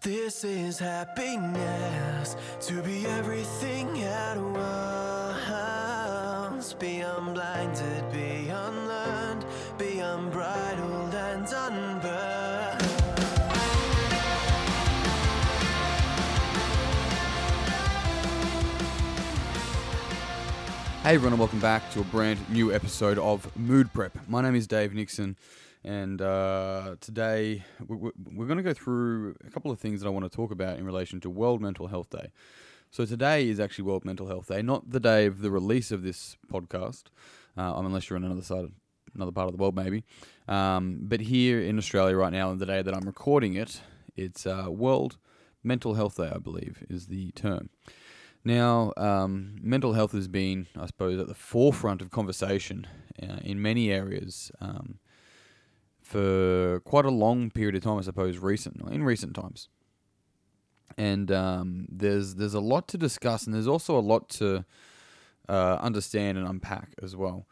This is happiness, to be everything at once. Be unblinded, be unlearned, be unbridled and unburned. Hey everyone, and welcome back to a brand new episode of Mood Prep. My name is Dave Nixon, and today we're going to go through a couple of things that I want to talk about in relation to World Mental Health Day. So today is actually World Mental Health Day, not the day of the release of this podcast, unless you're on another part of the world maybe. But here in Australia right now, on the day that I'm recording it, it's World Mental Health Day, I believe, is the term. Now, mental health has been, I suppose, at the forefront of conversation in many areas for quite a long period of time, I suppose, in recent times. And there's a lot to discuss, and there's also a lot to understand and unpack as well.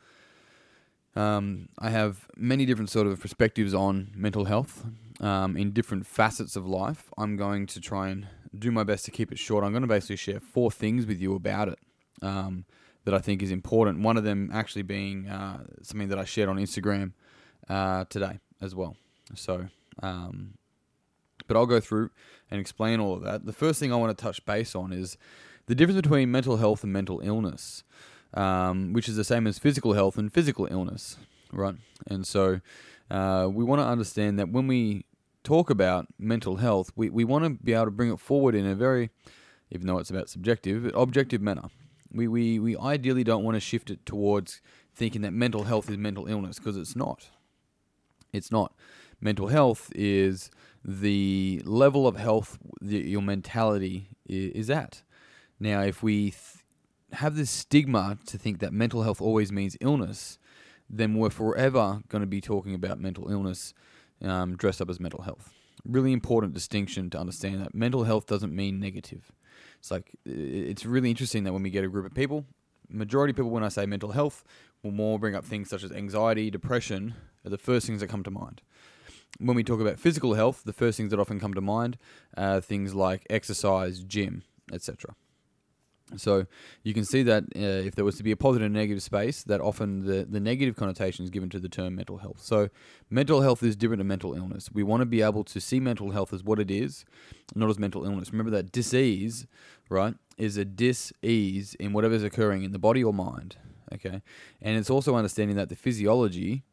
I have many different sort of perspectives on mental health in different facets of life. I'm going to try and do my best to keep it short. I'm going to basically share 4 things with you about it that I think is important. One of them actually being something that I shared on Instagram today as well. So, but I'll go through and explain all of that. The first thing I want to touch base on is the difference between mental health and mental illness, which is the same as physical health and physical illness, right? And so we want to understand that when we talk about mental health, we want to be able to bring it forward in a very, even though it's about subjective, objective manner. We ideally don't want to shift it towards thinking that mental health is mental illness, because it's not. It's not. Mental health is the level of health that your mentality is at. Now, if we have this stigma to think that mental health always means illness, then we're forever going to be talking about mental illness dressed up as mental health. Really important distinction to understand that mental health doesn't mean negative. It's really interesting that when we get a group of people, majority of people, when I say mental health, will more bring up things such as anxiety, depression, are the first things that come to mind. When we talk about physical health, the first things that often come to mind are things like exercise, gym, etc. So you can see that if there was to be a positive and negative space, that often the negative connotation is given to the term mental health. So mental health is different to mental illness. We want to be able to see mental health as what it is, not as mental illness. Remember that dis-ease, right, is a dis-ease in whatever's occurring in the body or mind, okay? And it's also understanding that our physiology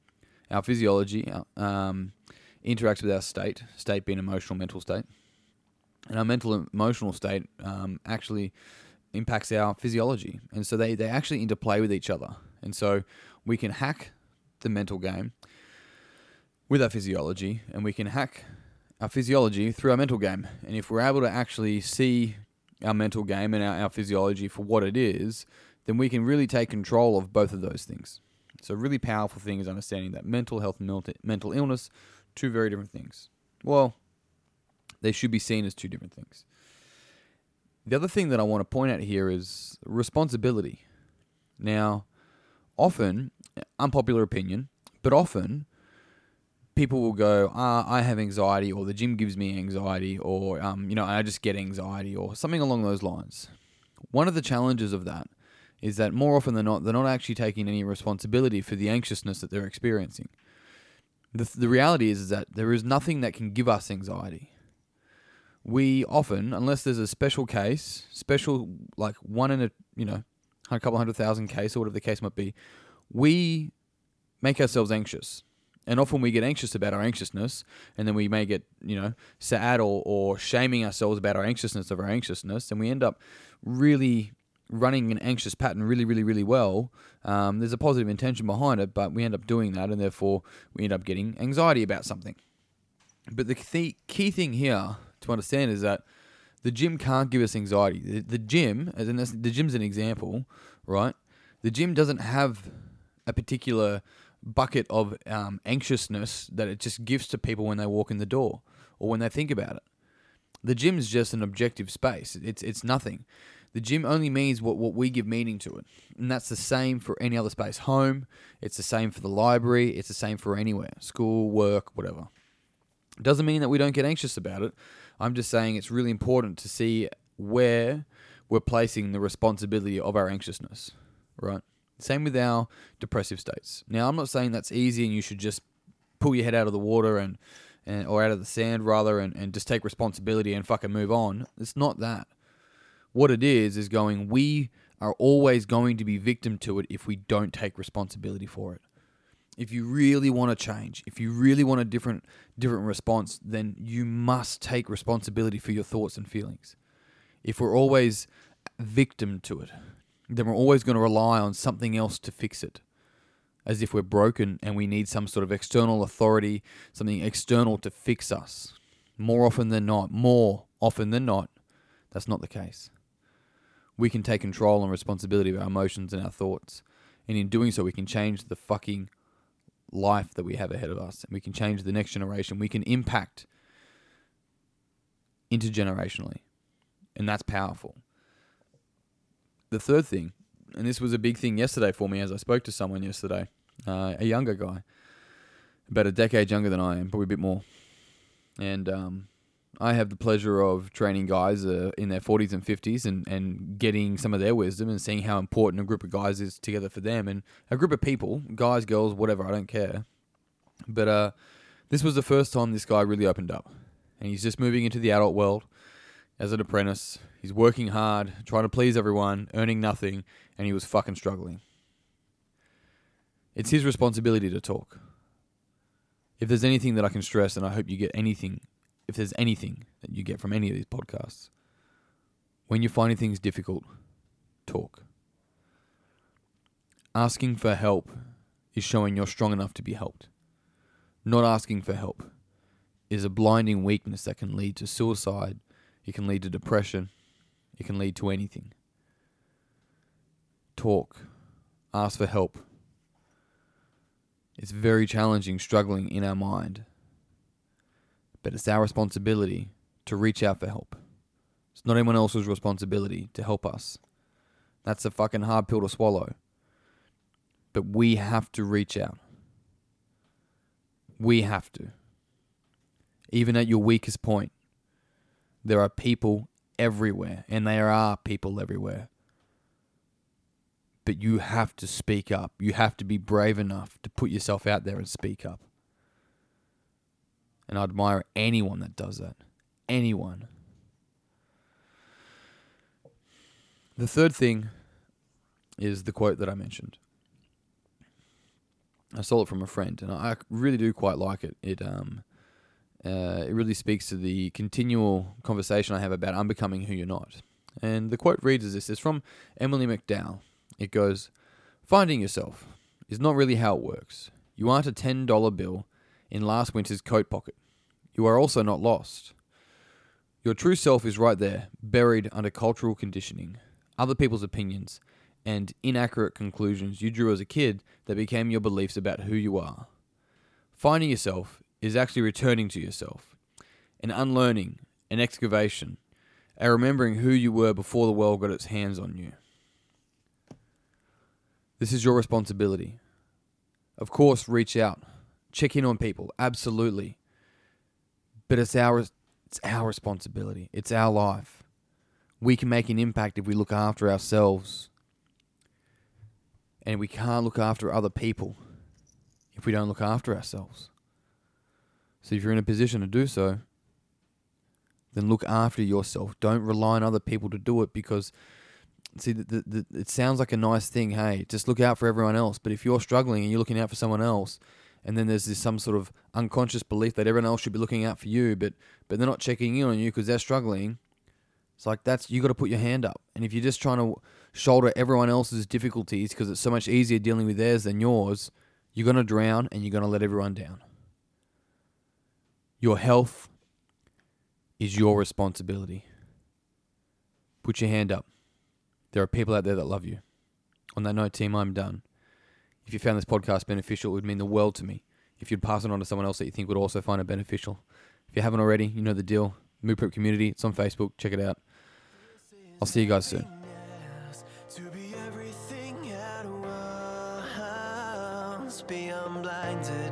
interacts with our state being emotional, mental state. And our mental emotional state actually impacts our physiology, and so they actually interplay with each other. And so we can hack the mental game with our physiology, and we can hack our physiology through our mental game. And if we're able to actually see our mental game and our physiology for what it is, then we can really take control of both of those things. So a really powerful thing is understanding that mental health and mental illness, 2 very different things. Well, they should be seen as 2 different things. The other thing that I want to point out here is responsibility. Now, often, unpopular opinion, but often people will go, I have anxiety, or the gym gives me anxiety, or I just get anxiety, or something along those lines. One of the challenges of that is that more often than not, they're not actually taking any responsibility for the anxiousness that they're experiencing. The reality is that there is nothing that can give us anxiety. We often, unless there's a special case, like one in a couple 100,000 case, or whatever the case might be, we make ourselves anxious. And often we get anxious about our anxiousness, and then we may get, sad or shaming ourselves about our anxiousness, and we end up really running an anxious pattern really, really, really well. There's a positive intention behind it, but we end up doing that, and therefore we end up getting anxiety about something. But the key thing here to understand is that the gym can't give us anxiety. The gym, the gym's an example, right? The gym doesn't have a particular bucket of anxiousness that it just gives to people when they walk in the door or when they think about it. The gym's just an objective space. It's nothing. The gym only means what we give meaning to it. And that's the same for any other space. Home, it's the same for the library, it's the same for anywhere. School, work, whatever. Doesn't mean that we don't get anxious about it. I'm just saying it's really important to see where we're placing the responsibility of our anxiousness, right? Same with our depressive states. Now, I'm not saying that's easy and you should just pull your head out of the water and or out of the sand rather and just take responsibility and fucking move on. It's not that. What it is going, we are always going to be victim to it if we don't take responsibility for it. If you really want to change, if you really want a different response, then you must take responsibility for your thoughts and feelings. If we're always victim to it, then we're always going to rely on something else to fix it. As if we're broken and we need some sort of external authority, something external to fix us. More often than not, that's not the case. We can take control and responsibility of our emotions and our thoughts. And in doing so, we can change the fucking life that we have ahead of us. And we can change the next generation. We can impact intergenerationally. And that's powerful. The third thing, and this was a big thing yesterday for me as I spoke to someone yesterday, a younger guy, about a decade younger than I am, probably a bit more. And I have the pleasure of training guys in their 40s and 50s and getting some of their wisdom and seeing how important a group of guys is together for them. And a group of people, guys, girls, whatever, I don't care. But this was the first time this guy really opened up. And he's just moving into the adult world as an apprentice. He's working hard, trying to please everyone, earning nothing, and he was fucking struggling. It's his responsibility to talk. If there's anything that I can stress, and I hope you get anything, if there's anything that you get from any of these podcasts, when you're finding things difficult, talk. Asking for help is showing you're strong enough to be helped. Not asking for help is a blinding weakness that can lead to suicide, it can lead to depression, it can lead to anything. Talk. Ask for help. It's very challenging, struggling in our mind. But it's our responsibility to reach out for help. It's not anyone else's responsibility to help us. That's a fucking hard pill to swallow. But we have to reach out. We have to. Even at your weakest point, there are people everywhere, and there are people everywhere. But you have to speak up. You have to be brave enough to put yourself out there and speak up. And I admire anyone that does that. Anyone. The third thing is the quote that I mentioned. I stole it from a friend, and I really do quite like it. It really speaks to the continual conversation I have about unbecoming who you're not. And the quote reads as this. It's from Emily McDowell. It goes, "Finding yourself is not really how it works. You aren't a $10 bill in last winter's coat pocket. You are also not lost. Your true self is right there, buried under cultural conditioning, other people's opinions, and inaccurate conclusions you drew as a kid that became your beliefs about who you are. Finding yourself is actually returning to yourself, an unlearning, an excavation, a remembering who you were before the world got its hands on you. This is your responsibility. Of course, reach out. Check in on people. Absolutely. But it's our responsibility. It's our life. We can make an impact if we look after ourselves. And we can't look after other people if we don't look after ourselves. So if you're in a position to do so, then look after yourself. Don't rely on other people to do it because, see, it sounds like a nice thing, hey, just look out for everyone else. But if you're struggling and you're looking out for someone else, and then there's some sort of unconscious belief that everyone else should be looking out for you, but they're not checking in on you because they're struggling, it's like you got to put your hand up. And if you're just trying to shoulder everyone else's difficulties because it's so much easier dealing with theirs than yours, you're going to drown and you're going to let everyone down. Your health is your responsibility. Put your hand up. There are people out there that love you. On that note, team, I'm done. If you found this podcast beneficial, it would mean the world to me if you'd pass it on to someone else that you think would also find it beneficial. If you haven't already, you know the deal. Mood Prep Community, it's on Facebook. Check it out. I'll see you guys soon. To be everything at once, be unblinded.